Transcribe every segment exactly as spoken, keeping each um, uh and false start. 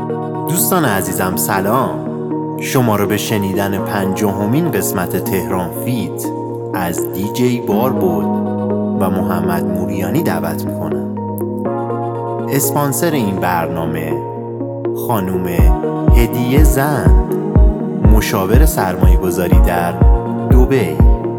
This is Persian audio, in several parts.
دوستان عزیزم سلام، شما رو به شنیدن پنجاهمین قسمت تهران فیت از دی جی باربود و محمد موریانی دعوت میکنم. اسپانسر این برنامه خانوم هدیه زند، مشاور سرمایه گذاری در دبی.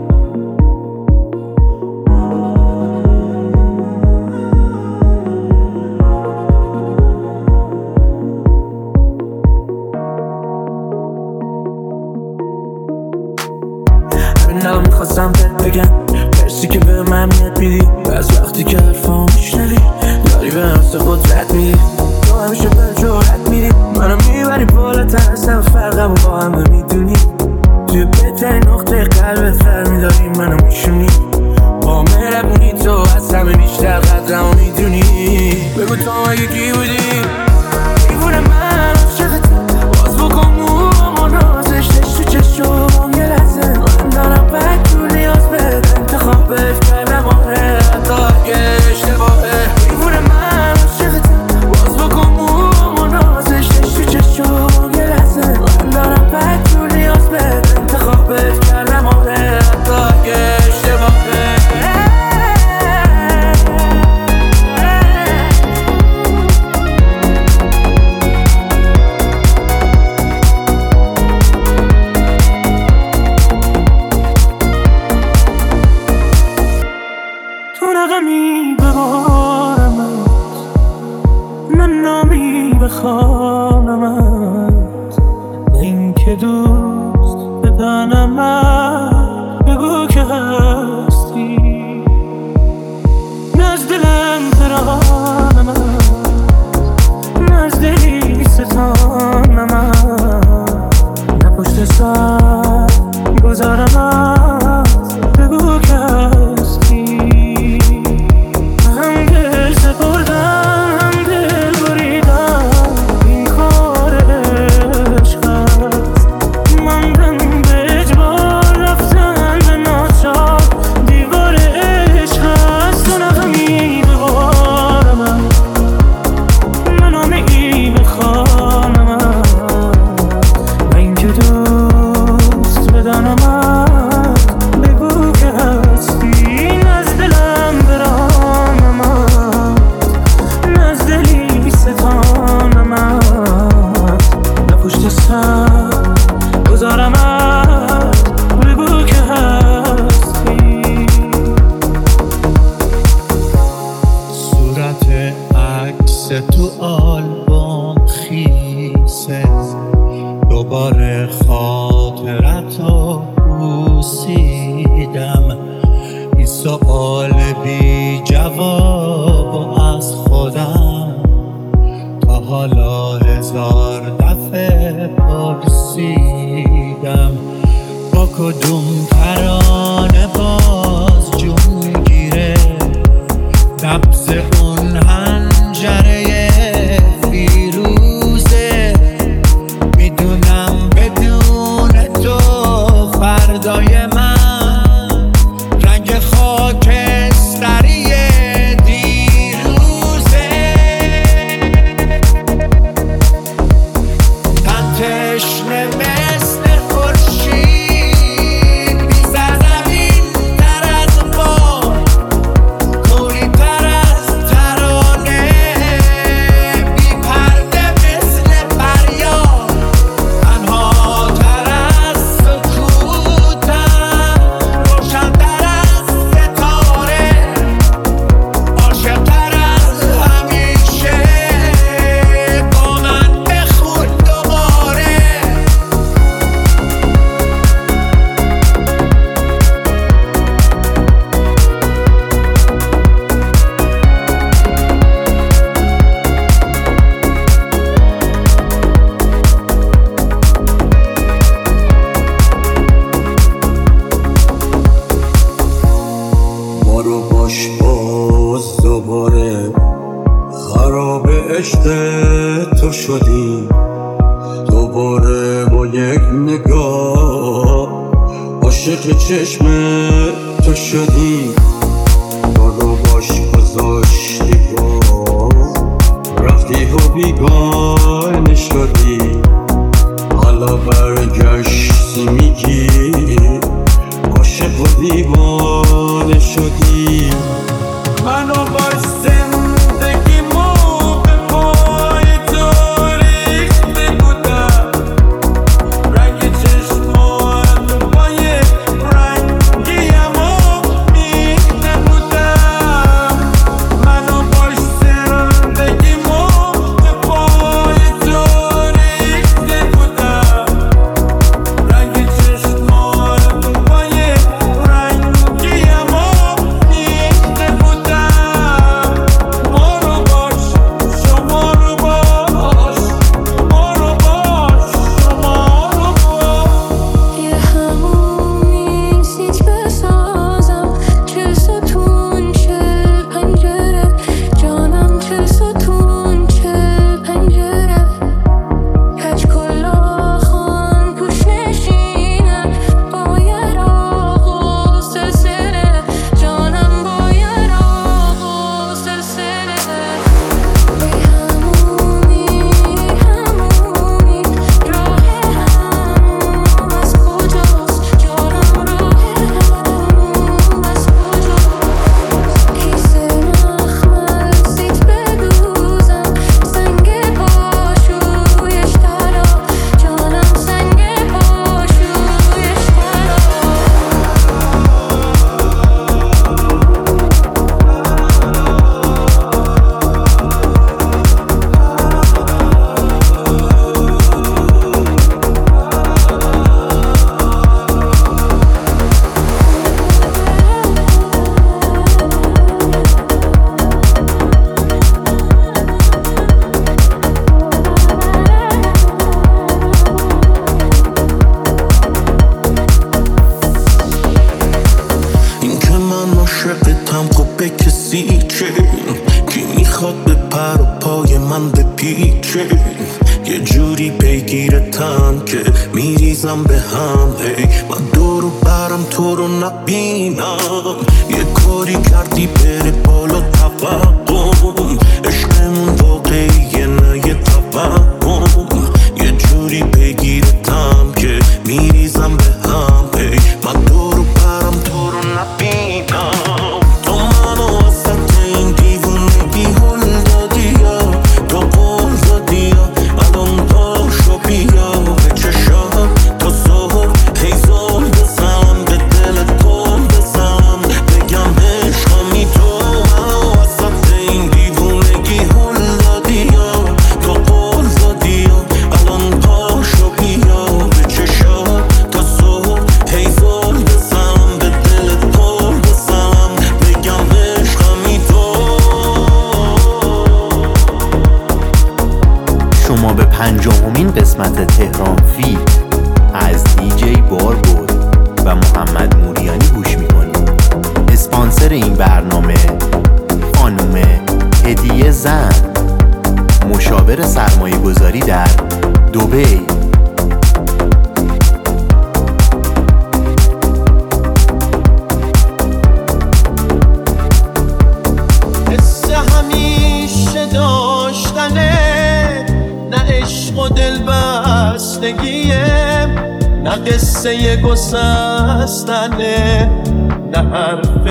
نه میخواستم بهت بگم مرسی که به من میاد میدی، از وقتی که حرفام میشنوی داری به نفس قدرت میدی، تو همیشه به جرأت میدی، منو میبری بالاتر از همه، فرقمو با همه میدونی، توی بهترین نقطه قلبت قرار میداری، منو میشونی، با مهربونی تو از همه بیشتر قدرمو میدونی. بگو تو مگه کی بودی؟ دیوونه من عاشقتم، باز بکن موامو نازش تو چشم یه لحظه، من دارم بد تو نیاز بهت، انتخابت کردم آره حتی اگه اشتباهه. دیوونه من عاشقتم، باز بکن موامو نازش تو چشم یه لحظه، من دارم بد تو نیاز بهت، انتخابت کردم آره حتی اگه اشتباهه. نغمی ببارمت، من نامی بخوانمت، این که دوست بدانمت، بگو که هستی، نه از دلم ترانمت، نه از دلی ستانمت، نه پشت سر گذارمت، بگو که هستی. تو آلبوم خیسه، دوباره خاطرتو بوسیدم، این سؤال بی جواب از خودم تا حالا هزار دفعه پرسیدم، با کدوم ترانه باز جون گیره نبض اون هنجره فیروزه، میدونم بدون تو فردای من رنگ خاکستری دیروزه، تن تشنه مثل خورشید بی‌سر زمین تر از باد، کوری تر از ترانه، بی پرده مثل فریاد، تنها تر از سکوتم، روشن تر از ستاره، عاشق تر از همیشه، با من بخون دوباره. ما رو باش باز دوباره خراب عشق تو شدیم، دوباره با یک نگاه عاشق چشم تو شدیم، ما رو باش گذاشتی با رفتی رفتی و بیگانه شدی، حالا برگشتی میگی عاشق و دیوانه شدی. منو باش زندگیمو به پای تو ریخته بودم، رنگ چشماتو پای رنگیمو میخته بودم. منو باش زندگیمو به پای تو ریخته بودم، رنگ چشماتو پای رنگیمو میخته بودم. مارو باش شما رو باش، مارو باش شما رو باش. یه همون نیست بسازم، چه ستون چه پنجره، جانم چه ستون چه پنجره، کج کلا خان توش نشینه، با یراق و سلسله، جانم با یراق و سلسله. ای همونی همونی راه همون از کجاست، جانم راه همون از کجاست. کیسه مخمل سیت بدوزم، سنگ پاشویش ترا، جانم سنگ پاشویش ترا. این که من عاشقتم خب به کسی چه؟ کی میخواد به پر و پای من بپیچه؟ یه جوری پیگیرتم که میریزم به هم، هی من دور و برم تو رو نبینم. یه کاری کردی بره بالا توهم، عشقمون واقعیه نه یه توهم. یه جوری پیگیرتم که میریزم به هم، هی من دور و برم تو رو نبینم. تو منو وسط این دیوونگی هل دادی یا تو قول دادی یا الان پاشو بیا به چشام تا ظهر هی زل بزنم، به دلت گل بزنم، بگم عشقمی. تو منو وسط این دیوونگی هل دادی یا تو قول دادی یا الان پاشو بیا به چشام تا ظهر هی زل بزنم، به دلت گل بزنم، بگم عشقمی. تو شما به پنجاهمین قسمت تهران فیت از دیجی باربود و محمد موریانی گوش میکنید. اسپانسر این برنامه خانم هدیه زن، مشاور سرمایه گذاری در دبی. حس همیشه داشتنه، نه عشق و دل بستگیه، نه قصه گسستنه، نه حرف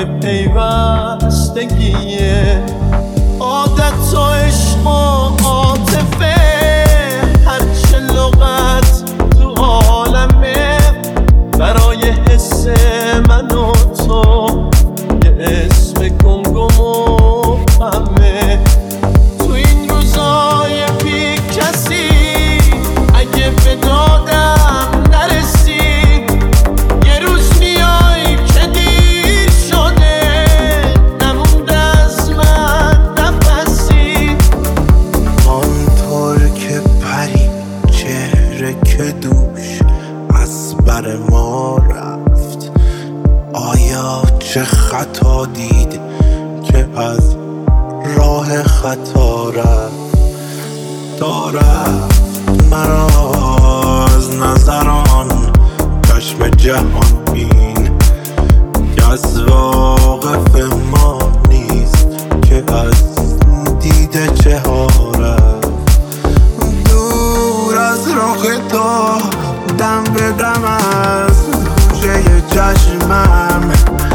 پیوستگیه. عادت و عشق و عاطفه، هرچه لغت تو عالمه، برای حس من و تو یه اسم گمگم و همه. تو این روزای بی کسی اگه به دادم نرسی، یه روز میای که دیر شده نمونده از من نفسی. آنطور که پری چهره که دوش از بر ما رفت، آیا چه خطا دید که از راه خطا رفت؟ تا رفت مرا از نظران چشم جهان بین، که از واقف ما نیست که از دیده چه ها رفت. میرم از گوشه چشمم،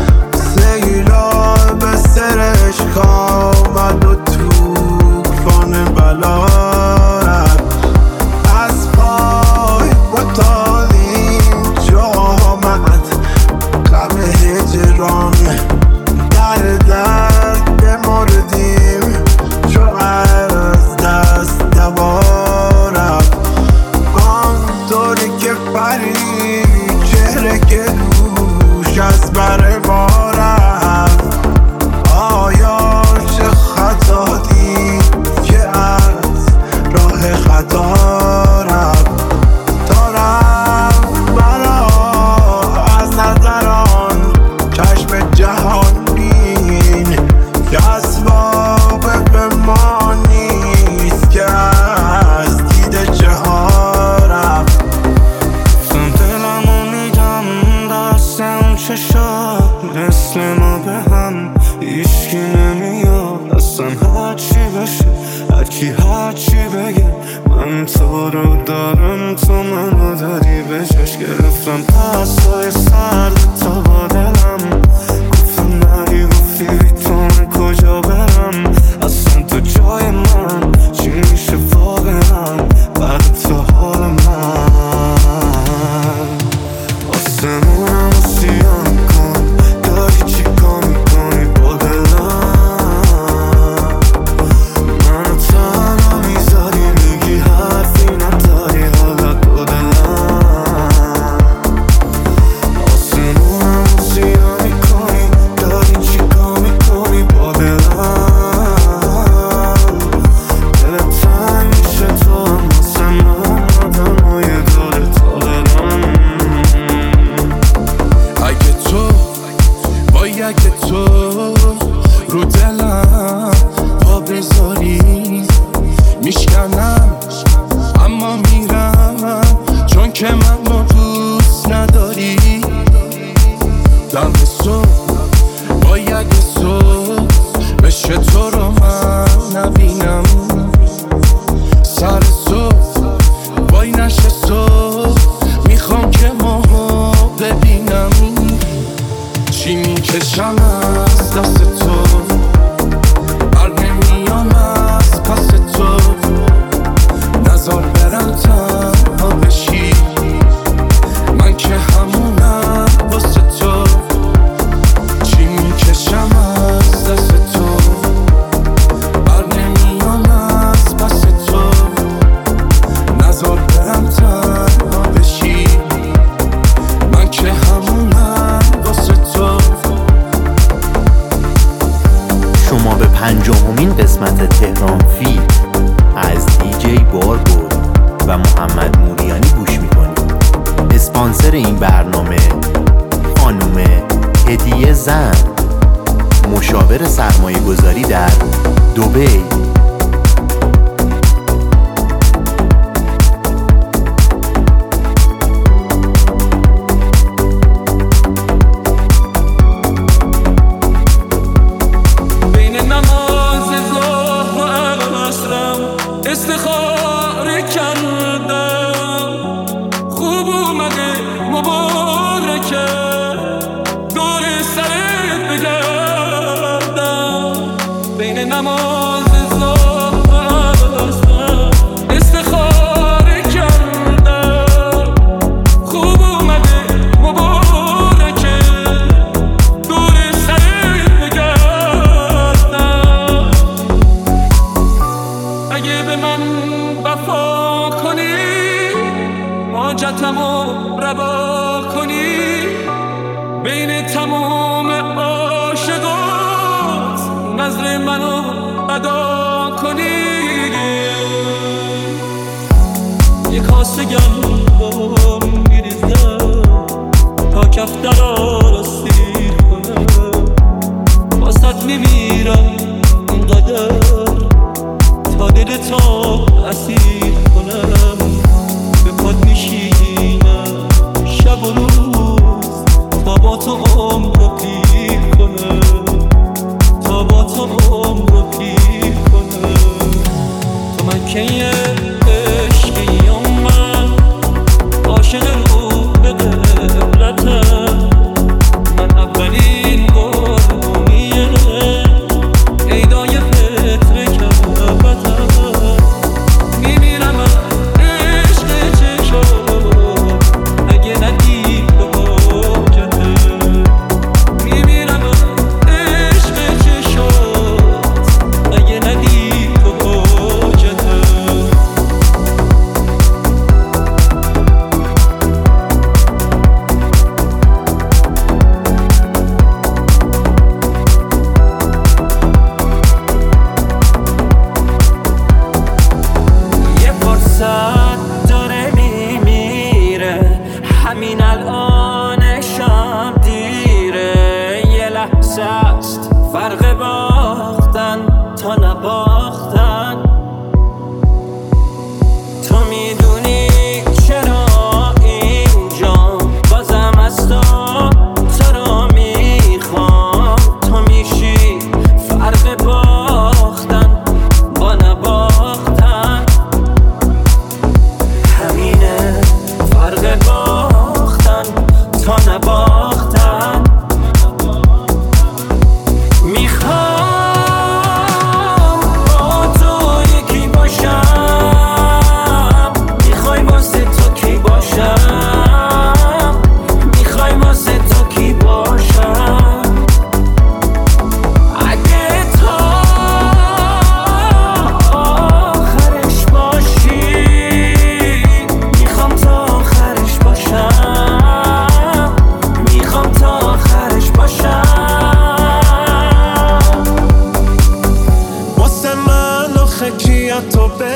سیلاب سرشک آمد و توفان بلا رفت. از پای بتال اینجا آمد غم هجران، در درد بمردیم چو از دست دوا رفت. آنطوری که پری چهره که دوش از بر ما رفت، آیا چه خطا دید که از راه خطا رفت. تا رفت مرا از نظران چشم جهان بین، که اسباب به ما نیست که از دید جهان رفت. دلمو میدم دست اون چشات، مثل ما به هم هیچکی نمیاد اصلا. هرچی بشه هرکی هرچی بگه، من تو رو دارم تو منو داری به چشم. گرفتم پسای سرد تا با دلم، گفتم نری گفتی بی تو من کجا برم. اصلا تو جای من چی میشه واقعا بعد تو حال من. آسمونم رو سیاه کن، داری چی کار میکنی با دلم. منو تنها میذاری میگی حرفی نداری حالا دو دلم. آسمونم رو سیاه میکنی، داری چی کار میکنی با دلم. دلت تنگ میشه تو هم واسه من، آدم های داره تا دلم. اگه تو وای اگه تو رو دلم پا بذاری، میشکنم اما میرم چون که منو دوست نداری. دم صبح وای اگه صبح بشه تو رو من نبینم. سر صبح وای نشه صبح میخوام که ماها ببینم. چی میکشم از دست تو، بر نمیام از پس تو. نزار برم تنها بشی، من که همونم واسه تو. چی میکشم از دست تو، بر نمیام از پس تو. نزار برم تنها بشی، من که همونم واسه تو. شما به پنجاهمین قسمت تهران فیل از دیجی باربود و محمد موریانی گوش میکنید. اسپانسر این برنامه خانم هدیه زن، مشاور سرمایه گذاری در دبی. بین نماز ظهر و عصرم استخاره کردم، خوب اومده مبارکه دور سرت بگردم. بین نماز ظهر و عصرم استخاره کردم، خوب اومده مبارکه دور سرت بگردم. اگه به من وفا کنی، حاجتمو روا کنی، بین تمام عاشقات نظر منو ادا کنی. یک کاسه گندم میریزم تا کفترا رو سیر کنم. واسط میمیرم اینقدر تا دلتو اسیر کنم. به پاد میشینم شب و روز تا با تو عمر رو پیر کنم، تا با تو عمر رو پیر کنم. تو مکه عشقی من عاشق رو به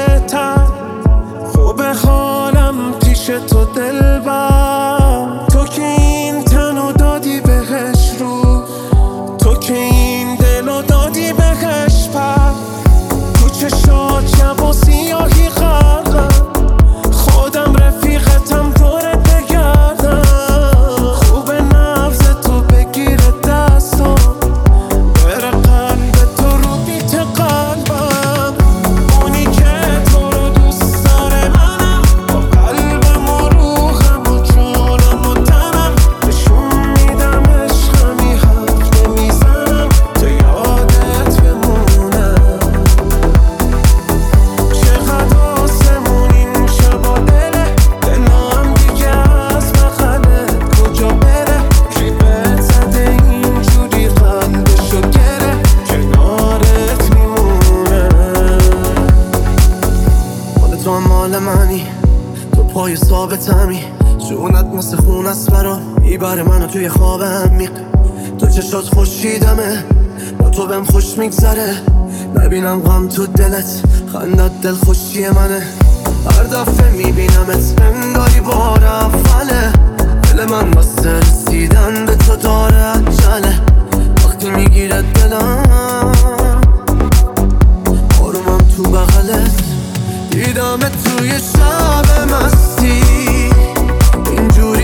بهتر. خوبه حالم پیش تو دلبر، تو که این تنو دادی بهش رو، تو که این دلو دادی بهش پر. تو چشات شب و سیاهی غرقم، خودم رفیقتم دورت بگردم. خوبه نبض تو بگیره دستم، بره قلب تو رو بیت قلبم. اونی که تو رو دوست داره منم، با قلبم و روحم و جونم و تنم. نشون میدم عشقمی حرف نمیزنم تا یادت بمونم. چقدر آسمون این شبا دله، دلم دیگه از بغلت کجا بره. کی بهت زده اینجوری قلبشو گره، کنارت میمونه. مال تو هم مال منی، تو پای ثابتمی. جونت مثل خون است برام، میبره منو توی خواب عمیق. تو چشات خوشیدمه، با تو بهم خوش میگذره. نبینم غم تو دلت، خندت دل خوشی منه. هر دفعه میبینمت انگاری بار اوله. دل من واسه رسیدن به تو داره عجله. وقتی میگیره دلم آرومم تو بغلت. دیدمت توی شب مستی، اینجوری